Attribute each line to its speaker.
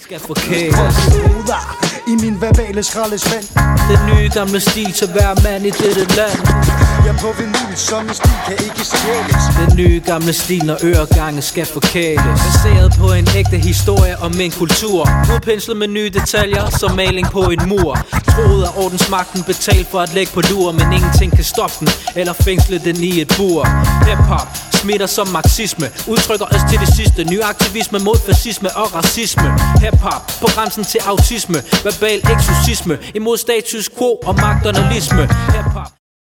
Speaker 1: skal forkæles.
Speaker 2: I min verbale skraldespand.
Speaker 1: Den nye gamle stil til hver mand i dette land.
Speaker 2: Jeg på vinyl, som en stil kan ikke stjæles.
Speaker 1: Den nye gamle stil, når øregange skal forkæles. Baseret på en ægte historie om en kultur. Udpenslet med nye detaljer, som maling på en mur. Troet af ordensmagten, betalt for at lægge på lur. Men ingenting kan stoppe den, eller fængsle den i et bur. Hip-hop smitter som marxisme, udtrykker os til det sidste. Ny aktivisme mod fascisme og racisme. Hip-hop på grænsen til autisme. Verbal eksorcisme imod status quo og magternalisme. Hip-hop